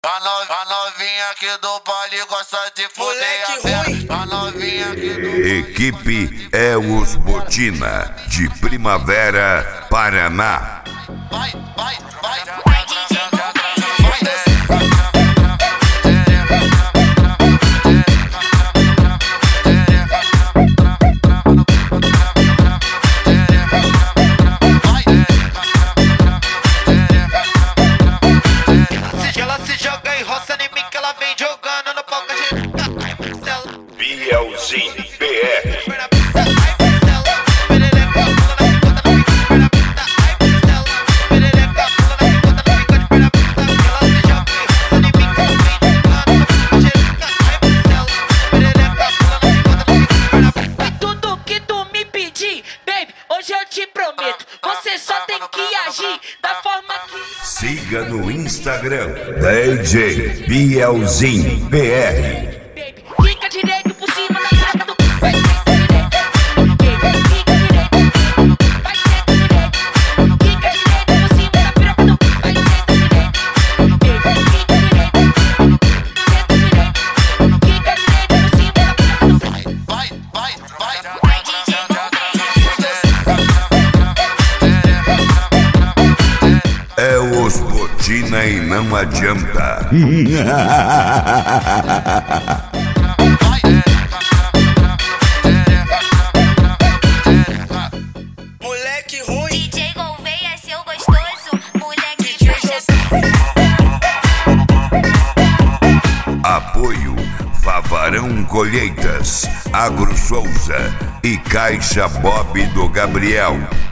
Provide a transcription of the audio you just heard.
A novinha aqui do baile gosta de fuder a perna. A novinha aqui do... Equipe é os Botina, de Primavera, Paraná. Vai, vai, vai. Bielzinho BR. Tudo que tu me pedir, baby, hoje eu te prometo. Você só tem que agir da forma que... Siga no Instagram, DJ Bielzinho BR. Fica direito por cima da placa do... Vai ser direito. Fica direito. Vai ser direito. Fica direito por cima da piroca do... Vai ser direito. Fica direito. Senta direito. Fica direito por cima da piroca do... Vai, vai, vai. É os Botina e não adianta. Moleque ruim. DJ Gouveia, seu gostoso, moleque trouxa. Apoio Favarão Colheitas, Agro Souza e Caixa Bob do Gabriel.